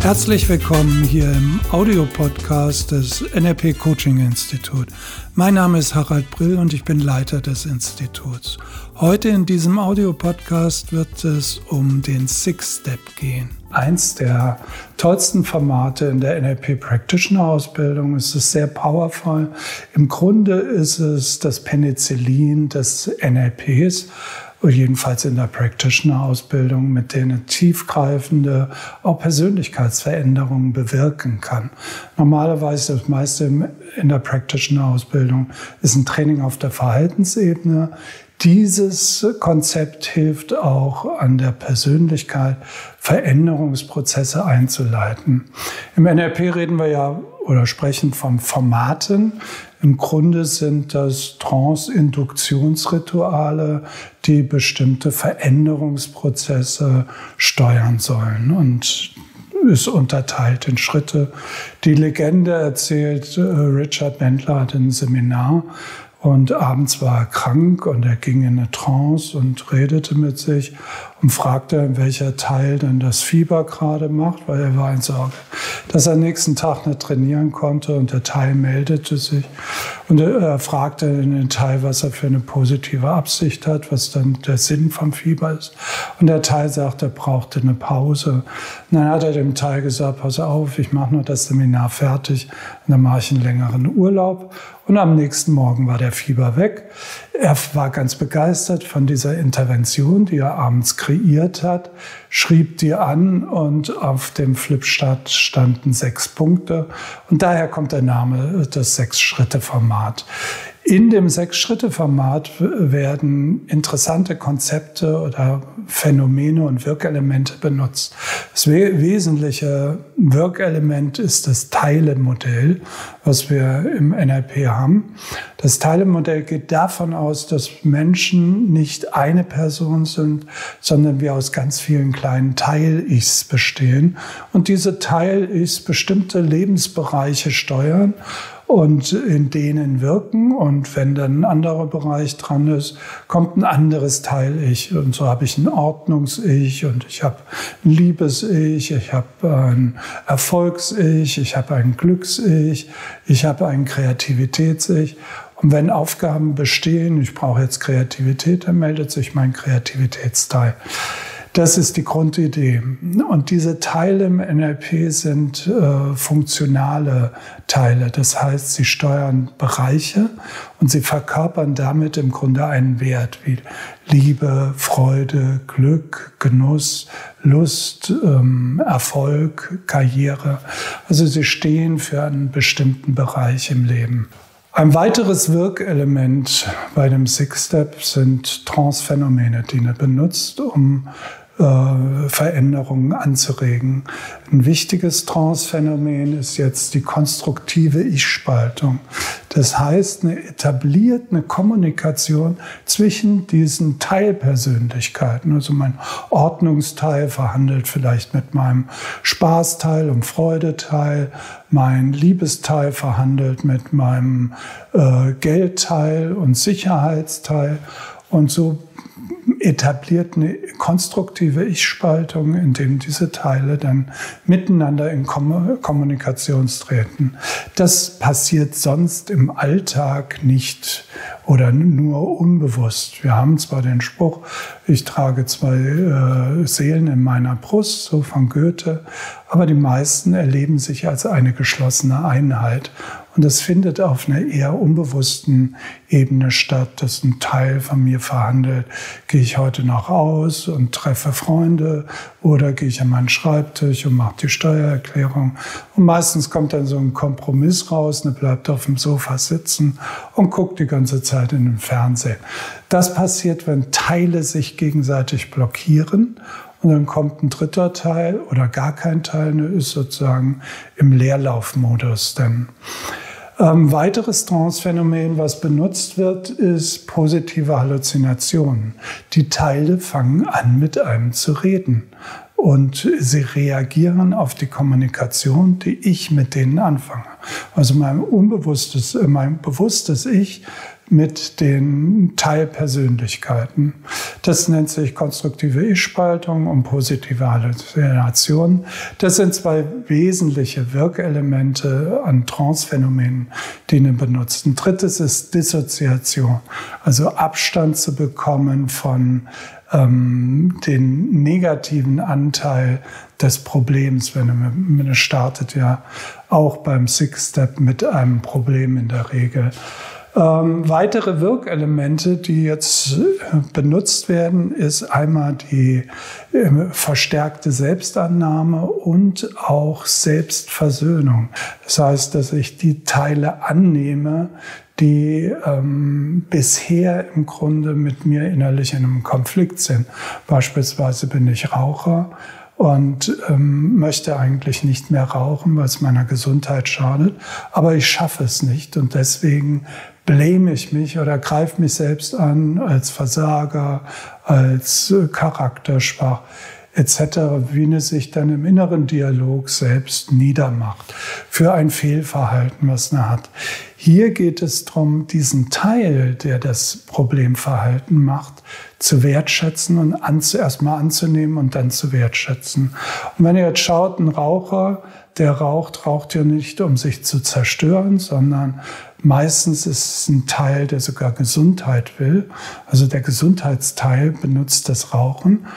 Herzlich willkommen hier im Audiopodcast des NLP Coaching Institut. Mein Name ist Harald Brill und ich bin Leiter des Instituts. Heute in diesem Audiopodcast wird es um den Six Step gehen. Eins der tollsten Formate in der NLP Practitioner Ausbildung. Es ist sehr powerful. Im Grunde ist es das Penicillin des NLPs. Jedenfalls in der Practitioner-Ausbildung, mit denen tiefgreifende auch Persönlichkeitsveränderungen bewirken kann. Normalerweise das meiste in der Practitioner-Ausbildung ist ein Training auf der Verhaltensebene. Dieses Konzept hilft auch an der Persönlichkeit, Veränderungsprozesse einzuleiten. Im NLP reden wir ja oder sprechen von Formaten. Im Grunde sind das Trance-Induktionsrituale, die bestimmte Veränderungsprozesse steuern sollen und ist unterteilt in Schritte. Die Legende erzählt, Richard Bandler hatte ein Seminar und abends war er krank und er ging in eine Trance und redete mit sich und fragte, welcher Teil denn das Fieber gerade macht, weil er war in Sorge, dass er am nächsten Tag nicht trainieren konnte, und der Teil meldete sich und er fragte den Teil, was er für eine positive Absicht hat, was dann der Sinn vom Fieber ist, und der Teil sagte, er brauchte eine Pause. Und dann hat er dem Teil gesagt, pass auf, ich mache nur das Seminar fertig und dann mache ich einen längeren Urlaub. Und am nächsten Morgen war der Fieber weg. Er war ganz begeistert von dieser Intervention, die er abends kreiert hat, schrieb die an und auf dem Flipchart standen 6 Punkte. Und daher kommt der Name, das 6-Schritte-Format. In dem 6-Schritte-Format werden interessante Konzepte oder Phänomene und Wirkelemente benutzt. Das wesentliche Wirkelement ist das Teilemodell, was wir im NLP haben. Das Teilemodell geht davon aus, dass Menschen nicht eine Person sind, sondern wir aus ganz vielen kleinen Teil-Ichs bestehen. Und diese Teil-Ichs bestimmte Lebensbereiche steuern und in denen wirken. Und wenn dann ein anderer Bereich dran ist, kommt ein anderes Teil-Ich. Und so habe ich ein Ordnungs-Ich und ich habe ein Liebes-Ich, ich habe ein Erfolgs-Ich, ich habe ein Glücks-Ich, ich habe ein Kreativitäts-Ich. Und wenn Aufgaben bestehen, ich brauche jetzt Kreativität, dann meldet sich mein Kreativitätsteil. Das ist die Grundidee. Und diese Teile im NLP sind funktionale Teile. Das heißt, sie steuern Bereiche und sie verkörpern damit im Grunde einen Wert wie Liebe, Freude, Glück, Genuss, Lust, Erfolg, Karriere. Also sie stehen für einen bestimmten Bereich im Leben. Ein weiteres Wirkelement bei dem Six Step sind Trance-Phänomene, die er benutzt, um Veränderungen anzuregen. Ein wichtiges Trance-Phänomen ist jetzt die konstruktive Ich-Spaltung. Das heißt, eine Kommunikation zwischen diesen Teilpersönlichkeiten. Also mein Ordnungsteil verhandelt vielleicht mit meinem Spaßteil und Freudeteil. Mein Liebesteil verhandelt mit meinem Geldteil und Sicherheitsteil. Und so etabliert eine konstruktive Ich-Spaltung, in dem diese Teile dann miteinander in Kommunikation treten. Das passiert sonst im Alltag nicht oder nur unbewusst. Wir haben zwar den Spruch, ich trage 2 Seelen in meiner Brust, so von Goethe, aber die meisten erleben sich als eine geschlossene Einheit. Und das findet auf einer eher unbewussten Ebene statt, dass ein Teil von mir verhandelt, gehe ich heute noch aus und treffe Freunde oder gehe ich an meinen Schreibtisch und mache die Steuererklärung. Und meistens kommt dann so ein Kompromiss raus, bleibt auf dem Sofa sitzen und guckt die ganze Zeit in den Fernsehen. Das passiert, wenn Teile sich gegenseitig blockieren. Und dann kommt ein dritter Teil oder gar kein Teil, ist sozusagen im Leerlaufmodus. Denn weiteres Trance-Phänomen, was benutzt wird, ist positive Halluzinationen. Die Teile fangen an, mit einem zu reden. Und sie reagieren auf die Kommunikation, die ich mit denen anfange. Also mein bewusstes Ich mit den Teilpersönlichkeiten. Das nennt sich konstruktive Ich-Spaltung und positive Halluzination. Das sind zwei wesentliche Wirkelemente an Trance-Phänomenen, die ihn benutzen. Drittes ist Dissoziation, also Abstand zu bekommen von den negativen Anteil des Problems, wenn es startet ja auch beim Six-Step mit einem Problem in der Regel. Weitere Wirkelemente, die jetzt benutzt werden, ist einmal die verstärkte Selbstannahme und auch Selbstversöhnung. Das heißt, dass ich die Teile annehme, die bisher im Grunde mit mir innerlich in einem Konflikt sind. Beispielsweise bin ich Raucher und möchte eigentlich nicht mehr rauchen, weil es meiner Gesundheit schadet, aber ich schaffe es nicht und deswegen bläme ich mich oder greife mich selbst an als Versager, als charakterschwach etc., wie es sich dann im inneren Dialog selbst niedermacht für ein Fehlverhalten, was man hat. Hier geht es darum, diesen Teil, der das Problemverhalten macht, zu wertschätzen und erstmal anzunehmen und dann zu wertschätzen. Und wenn ihr jetzt schaut, ein Raucher, der raucht ja nicht, um sich zu zerstören, sondern meistens ist es ein Teil, der sogar Gesundheit will. Also der Gesundheitsteil benutzt das Rauchen,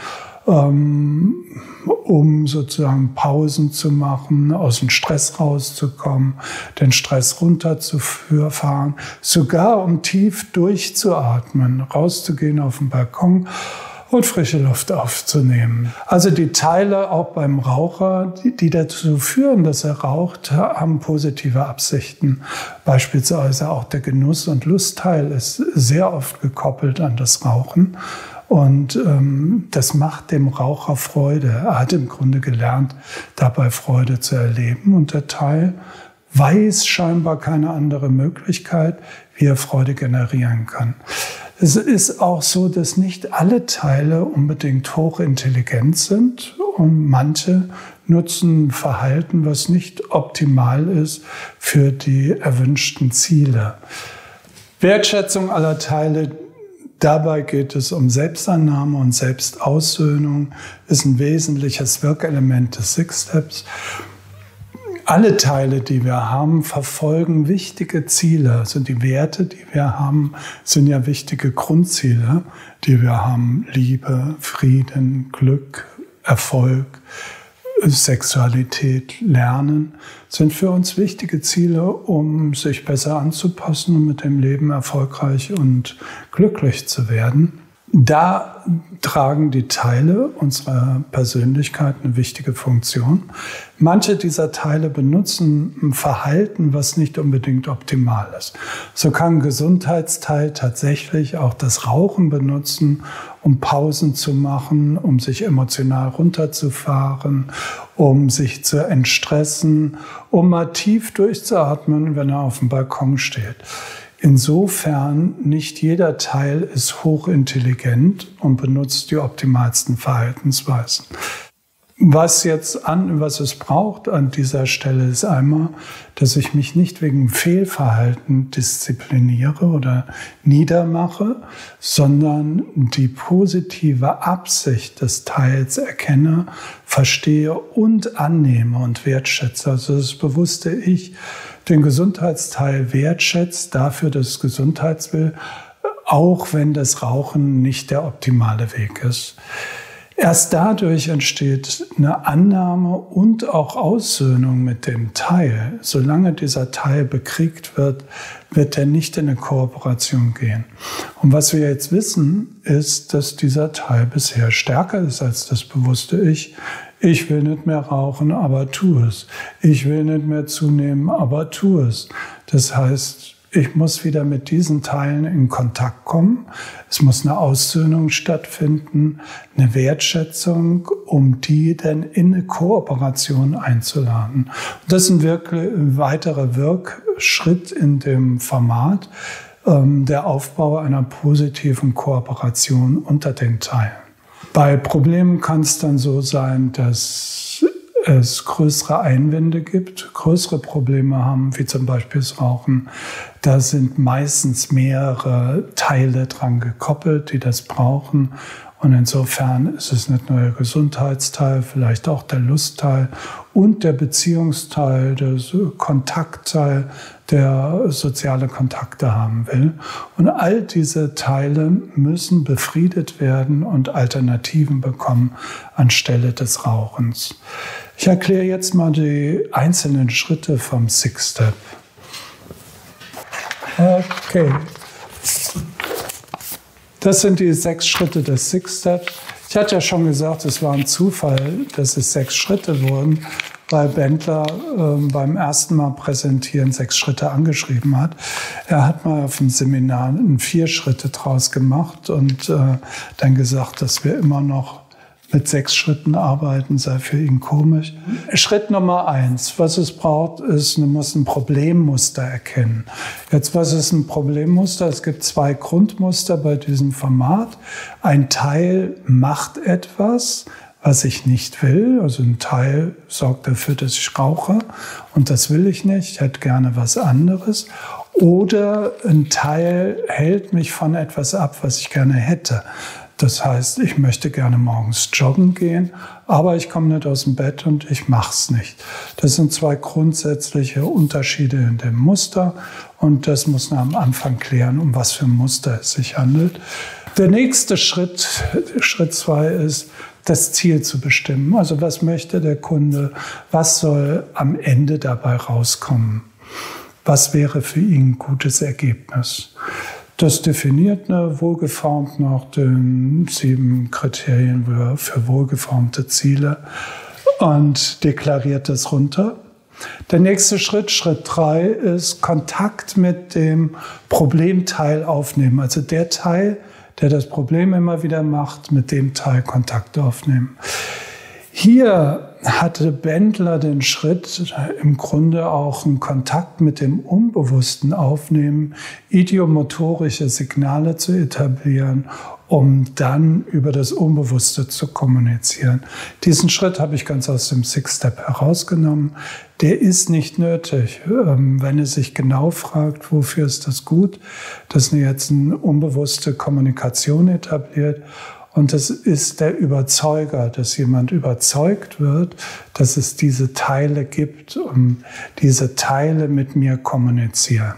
um sozusagen Pausen zu machen, aus dem Stress rauszukommen, den Stress runterzufahren, sogar um tief durchzuatmen, rauszugehen auf den Balkon und frische Luft aufzunehmen. Also die Teile auch beim Raucher, die dazu führen, dass er raucht, haben positive Absichten. Beispielsweise auch der Genuss- und Lustteil ist sehr oft gekoppelt an das Rauchen. Und das macht dem Raucher Freude. Er hat im Grunde gelernt, dabei Freude zu erleben. Und der Teil weiß scheinbar keine andere Möglichkeit, wie er Freude generieren kann. Es ist auch so, dass nicht alle Teile unbedingt hochintelligent sind und manche nutzen Verhalten, was nicht optimal ist für die erwünschten Ziele. Wertschätzung aller Teile. Dabei geht es um Selbstannahme und Selbstaussöhnung, ist ein wesentliches Wirkelement des Six Steps. Alle Teile, die wir haben, verfolgen wichtige Ziele. Also die Werte, die wir haben, sind ja wichtige Grundziele, die wir haben. Liebe, Frieden, Glück, Erfolg, Sexualität, Lernen sind für uns wichtige Ziele, um sich besser anzupassen und mit dem Leben erfolgreich und glücklich zu werden. Da tragen die Teile unserer Persönlichkeit eine wichtige Funktion. Manche dieser Teile benutzen ein Verhalten, was nicht unbedingt optimal ist. So kann ein Gesundheitsteil tatsächlich auch das Rauchen benutzen, um Pausen zu machen, um sich emotional runterzufahren, um sich zu entstressen, um mal tief durchzuatmen, wenn er auf dem Balkon steht. Insofern, nicht jeder Teil ist hochintelligent und benutzt die optimalsten Verhaltensweisen. Was es braucht an dieser Stelle ist einmal, dass ich mich nicht wegen Fehlverhalten diszipliniere oder niedermache, sondern die positive Absicht des Teils erkenne, verstehe und annehme und wertschätze. Also das bewusste Ich den Gesundheitsteil wertschätzt dafür, dass es Gesundheit will, auch wenn das Rauchen nicht der optimale Weg ist. Erst dadurch entsteht eine Annahme und auch Aussöhnung mit dem Teil. Solange dieser Teil bekriegt wird, wird er nicht in eine Kooperation gehen. Und was wir jetzt wissen, ist, dass dieser Teil bisher stärker ist als das bewusste Ich. Ich will nicht mehr rauchen, aber tu es. Ich will nicht mehr zunehmen, aber tu es. Das heißt, ich muss wieder mit diesen Teilen in Kontakt kommen. Es muss eine Aussöhnung stattfinden, eine Wertschätzung, um die dann in eine Kooperation einzuladen. Und das ist ein weiterer Wirkschritt in dem Format, der Aufbau einer positiven Kooperation unter den Teilen. Bei Problemen kann es dann so sein, dass es größere Einwände gibt, größere Probleme haben, wie zum Beispiel das Rauchen, Da sind meistens mehrere Teile dran gekoppelt, die das brauchen. Und insofern ist es nicht nur der Gesundheitsteil, vielleicht auch der Lustteil und der Beziehungsteil, der Kontaktteil, der soziale Kontakte haben will. Und all diese Teile müssen befriedet werden und Alternativen bekommen anstelle des Rauchens. Ich erkläre jetzt mal die einzelnen Schritte vom Six Step. Okay. Das sind die 6 Schritte des Six Step. Ich hatte ja schon gesagt, es war ein Zufall, dass es 6 Schritte wurden, weil Bendler beim ersten Mal präsentieren 6 Schritte angeschrieben hat. Er hat mal auf dem Seminar 4 Schritte draus gemacht und dann gesagt, dass wir immer noch mit 6 Schritten arbeiten, sei für ihn komisch. Schritt Nummer 1, was es braucht, ist, man muss ein Problemmuster erkennen. Jetzt, was ist ein Problemmuster? Es gibt 2 Grundmuster bei diesem Format. Ein Teil macht etwas, was ich nicht will. Also ein Teil sorgt dafür, dass ich rauche und das will ich nicht. Ich hätte gerne was anderes. Oder ein Teil hält mich von etwas ab, was ich gerne hätte. Das heißt, ich möchte gerne morgens joggen gehen, aber ich komme nicht aus dem Bett und ich mache es nicht. Das sind 2 grundsätzliche Unterschiede in dem Muster und das muss man am Anfang klären, um was für ein Muster es sich handelt. Der nächste Schritt, Schritt 2, ist, das Ziel zu bestimmen. Also was möchte der Kunde, was soll am Ende dabei rauskommen? Was wäre für ihn ein gutes Ergebnis? Das definiert wohlgeformt nach den 7 Kriterien für wohlgeformte Ziele und deklariert das runter. Der nächste Schritt, Schritt 3, ist Kontakt mit dem Problemteil aufnehmen. Also der Teil, der das Problem immer wieder macht, mit dem Teil Kontakt aufnehmen. Hier hatte Bendler den Schritt, im Grunde auch einen Kontakt mit dem Unbewussten aufnehmen, idiomotorische Signale zu etablieren, um dann über das Unbewusste zu kommunizieren. Diesen Schritt habe ich ganz aus dem Six Step herausgenommen. Der ist nicht nötig. Wenn er sich genau fragt, wofür ist das gut, dass er jetzt eine unbewusste Kommunikation etabliert. Und das ist der Überzeuger, dass jemand überzeugt wird, dass es diese Teile gibt und diese Teile mit mir kommunizieren.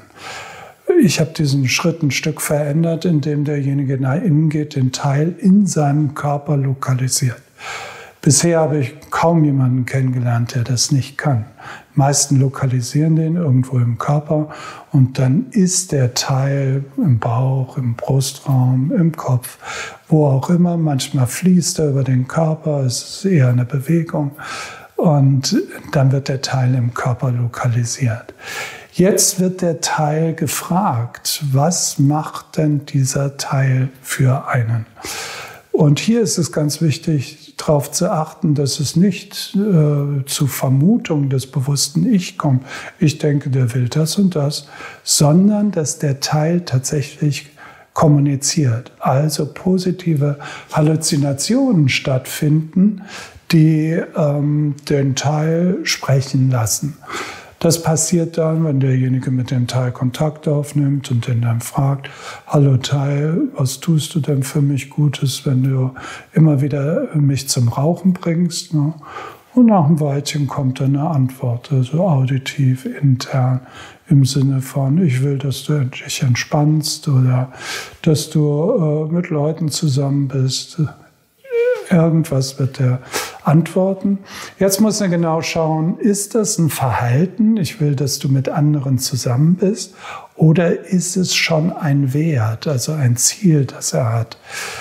Ich habe diesen Schritt ein Stück verändert, indem derjenige nach innen geht, den Teil in seinem Körper lokalisiert. Bisher habe ich kaum jemanden kennengelernt, der das nicht kann. Die meisten lokalisieren den irgendwo im Körper und dann ist der Teil im Bauch, im Brustraum, im Kopf, wo auch immer. Manchmal fließt er über den Körper, es ist eher eine Bewegung und dann wird der Teil im Körper lokalisiert. Jetzt wird der Teil gefragt, was macht denn dieser Teil für einen? Und hier ist es ganz wichtig, darauf zu achten, dass es nicht zu Vermutung des bewussten Ich kommt. Ich denke, der will das und das, sondern dass der Teil tatsächlich kommuniziert. Also positive Halluzinationen stattfinden, die den Teil sprechen lassen. Das passiert dann, wenn derjenige mit dem Teil Kontakt aufnimmt und den dann fragt, hallo Teil, was tust du denn für mich Gutes, wenn du immer wieder mich zum Rauchen bringst? Ne? Und nach einem Weilchen kommt dann eine Antwort, also auditiv, intern, im Sinne von, ich will, dass du dich entspannst oder dass du mit Leuten zusammen bist. Irgendwas wird der antworten. Jetzt muss man genau schauen, ist das ein Verhalten, ich will, dass du mit anderen zusammen bist, oder ist es schon ein Wert, also ein Ziel, das er hat?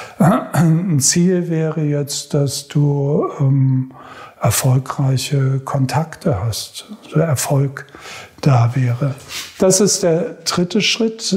Ein Ziel wäre jetzt, dass du erfolgreiche Kontakte hast, also Erfolg da wäre. Das ist der dritte Schritt.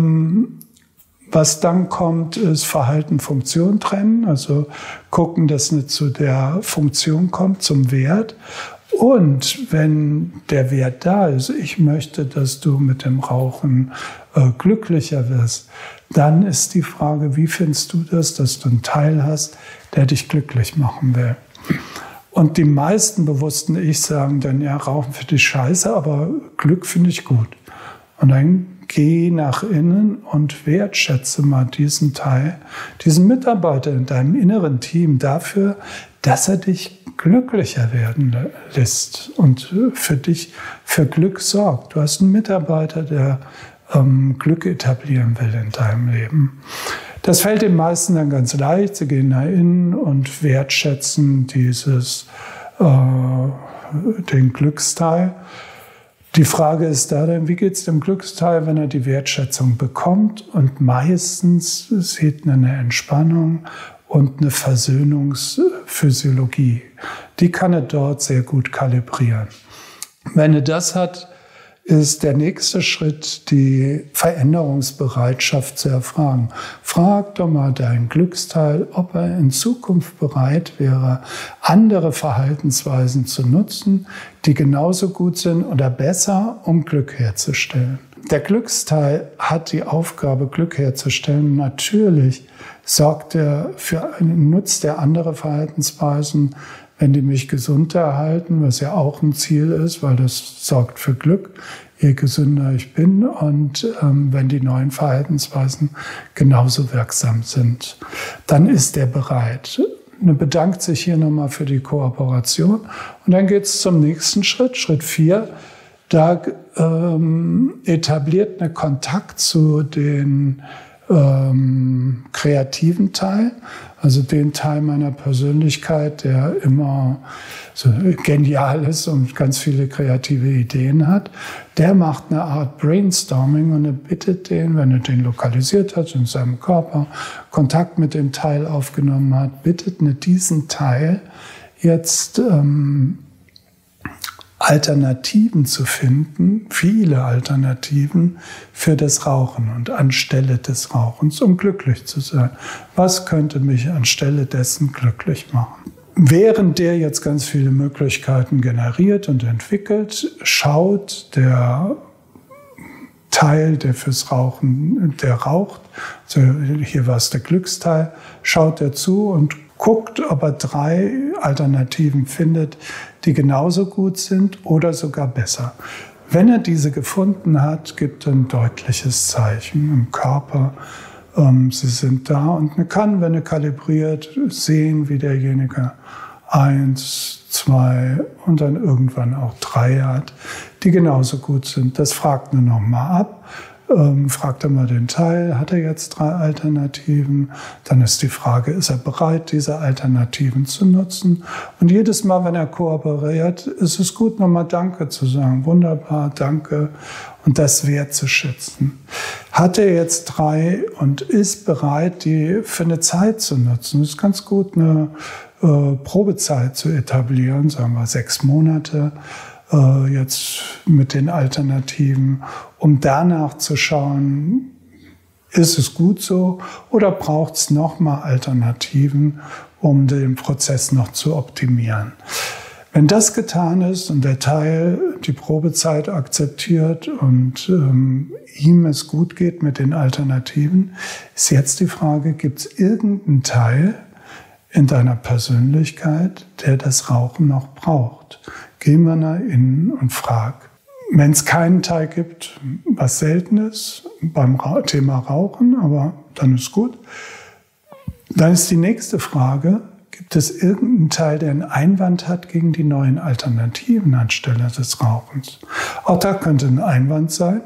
Was dann kommt, ist Verhalten, Funktion trennen, also gucken, dass nicht zu der Funktion kommt, zum Wert. Und wenn der Wert da ist, ich möchte, dass du mit dem Rauchen glücklicher wirst, dann ist die Frage, wie findest du das, dass du einen Teil hast, der dich glücklich machen will? Und die meisten bewussten Ich sagen dann, ja, Rauchen finde ich scheiße, aber Glück finde ich gut. Und dann geh nach innen und wertschätze mal diesen Teil, diesen Mitarbeiter in deinem inneren Team dafür, dass er dich glücklicher werden lässt und für dich für Glück sorgt. Du hast einen Mitarbeiter, der Glück etablieren will in deinem Leben. Das fällt den meisten dann ganz leicht. Sie gehen nach innen und wertschätzen den Glücksteil. Die Frage ist da dann, wie geht es dem Glücksteil, wenn er die Wertschätzung bekommt? Und meistens sieht man eine Entspannung und eine Versöhnungsphysiologie. Die kann er dort sehr gut kalibrieren. Wenn er das hat, ist der nächste Schritt, die Veränderungsbereitschaft zu erfragen. Frag doch mal deinen Glücksteil, ob er in Zukunft bereit wäre, andere Verhaltensweisen zu nutzen, die genauso gut sind oder besser, um Glück herzustellen. Der Glücksteil hat die Aufgabe, Glück herzustellen. Natürlich nutzt er andere Verhaltensweisen, wenn die mich gesund erhalten, was ja auch ein Ziel ist, weil das sorgt für Glück, je gesünder ich bin, und wenn die neuen Verhaltensweisen genauso wirksam sind, dann ist er bereit. Er bedankt sich hier nochmal für die Kooperation und dann geht es zum nächsten Schritt, Schritt 4. Da etabliert eine Kontakt zu den kreativen Teil, also den Teil meiner Persönlichkeit, der immer so genial ist und ganz viele kreative Ideen hat. Der macht eine Art Brainstorming und er bittet den, wenn er den lokalisiert hat in seinem Körper, Kontakt mit dem Teil aufgenommen hat, bittet diesen Teil jetzt Alternativen zu finden, viele Alternativen für das Rauchen und anstelle des Rauchens, um glücklich zu sein. Was könnte mich anstelle dessen glücklich machen? Während der jetzt ganz viele Möglichkeiten generiert und entwickelt, schaut der Teil, der fürs Rauchen, der raucht, also hier war es der Glücksteil, schaut er zu und guckt, ob er 3 Alternativen findet, die genauso gut sind oder sogar besser. Wenn er diese gefunden hat, gibt er ein deutliches Zeichen im Körper. Sie sind da und man kann, wenn er kalibriert, sehen, wie derjenige 1, 2 und dann irgendwann auch 3 hat, die genauso gut sind. Das fragt man nochmal ab. Fragt er mal den Teil, hat er jetzt 3 Alternativen? Dann ist die Frage, ist er bereit, diese Alternativen zu nutzen? Und jedes Mal, wenn er kooperiert, ist es gut, nochmal Danke zu sagen. Wunderbar, danke. Und das wertzuschätzen. Hat er jetzt 3 und ist bereit, die für eine Zeit zu nutzen? Es ist ganz gut, eine Probezeit zu etablieren, sagen wir 6 Monate. Jetzt mit den Alternativen, um danach zu schauen, ist es gut so oder braucht es nochmal Alternativen, um den Prozess noch zu optimieren. Wenn das getan ist und der Teil die Probezeit akzeptiert und ihm es gut geht mit den Alternativen, ist jetzt die Frage, gibt es irgendeinen Teil in deiner Persönlichkeit, der das Rauchen noch braucht? Geh mal nach innen und frag. Wenn es keinen Teil gibt, was selten ist beim Thema Rauchen, aber dann ist gut, dann ist die nächste Frage, gibt es irgendeinen Teil, der einen Einwand hat gegen die neuen Alternativen anstelle des Rauchens? Auch da könnte ein Einwand sein.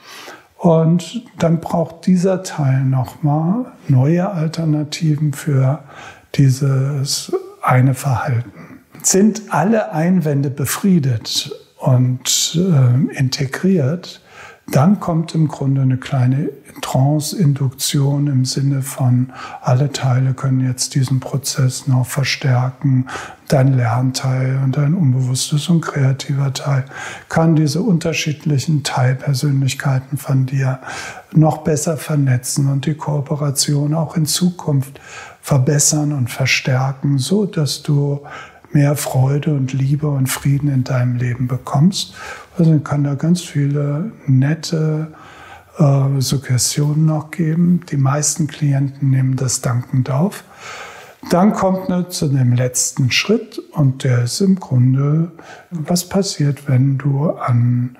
Und dann braucht dieser Teil nochmal neue Alternativen für dieses eine Verhalten. Sind alle Einwände befriedet und integriert, dann kommt im Grunde eine kleine Trance-Induktion im Sinne von, alle Teile können jetzt diesen Prozess noch verstärken. Dein Lernteil und dein unbewusstes und kreativer Teil kann diese unterschiedlichen Teilpersönlichkeiten von dir noch besser vernetzen und die Kooperation auch in Zukunft verbessern und verstärken, so dass du mehr Freude und Liebe und Frieden in deinem Leben bekommst. Also kann da ganz viele nette Suggestionen noch geben. Die meisten Klienten nehmen das dankend auf. Dann kommt zu dem letzten Schritt und der ist im Grunde, was passiert, wenn du an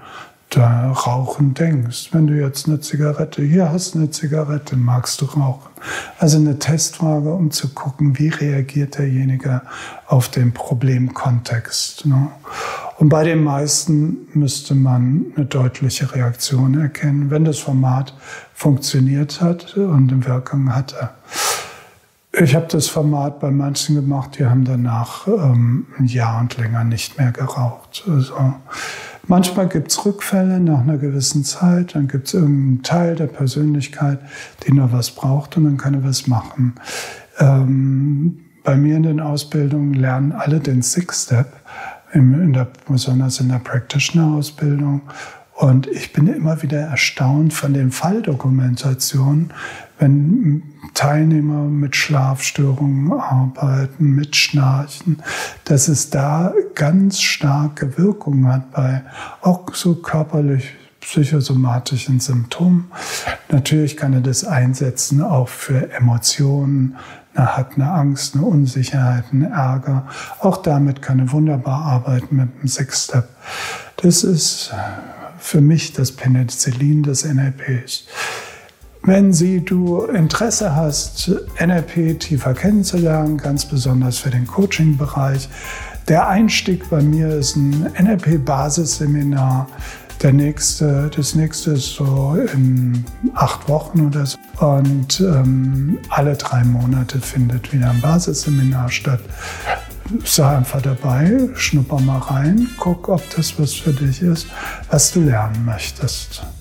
da Rauchen denkst. Wenn du jetzt eine Zigarette, hier hast eine Zigarette, magst du rauchen? Also eine Testfrage, um zu gucken, wie reagiert derjenige auf den Problemkontext. Ne? Und bei den meisten müsste man eine deutliche Reaktion erkennen, wenn das Format funktioniert hat und eine Wirkung hatte. Ich habe das Format bei manchen gemacht, die haben danach ein Jahr und länger nicht mehr geraucht. Also, manchmal gibt es Rückfälle nach einer gewissen Zeit, dann gibt es irgendeinen Teil der Persönlichkeit, die noch was braucht und dann kann er was machen. Bei mir in den Ausbildungen lernen alle den Six-Step, besonders in der Practitioner-Ausbildung. Und ich bin immer wieder erstaunt von den Falldokumentationen, wenn Teilnehmer mit Schlafstörungen arbeiten, mit Schnarchen, dass es da ganz starke Wirkung hat bei auch so körperlich psychosomatischen Symptomen. Natürlich kann er das einsetzen auch für Emotionen. Er hat eine Angst, eine Unsicherheit, einen Ärger. Auch damit kann er wunderbar arbeiten mit dem Six-Step. Das ist für mich das Penicillin des NLPs. Wenn du Interesse hast, NLP tiefer kennenzulernen, ganz besonders für den Coaching-Bereich, der Einstieg bei mir ist ein NLP-Basisseminar. Das nächste ist so in 8 Wochen oder so. Und alle 3 Monate findet wieder ein Basisseminar statt. Sei einfach dabei, schnupper mal rein, guck, ob das was für dich ist, was du lernen möchtest.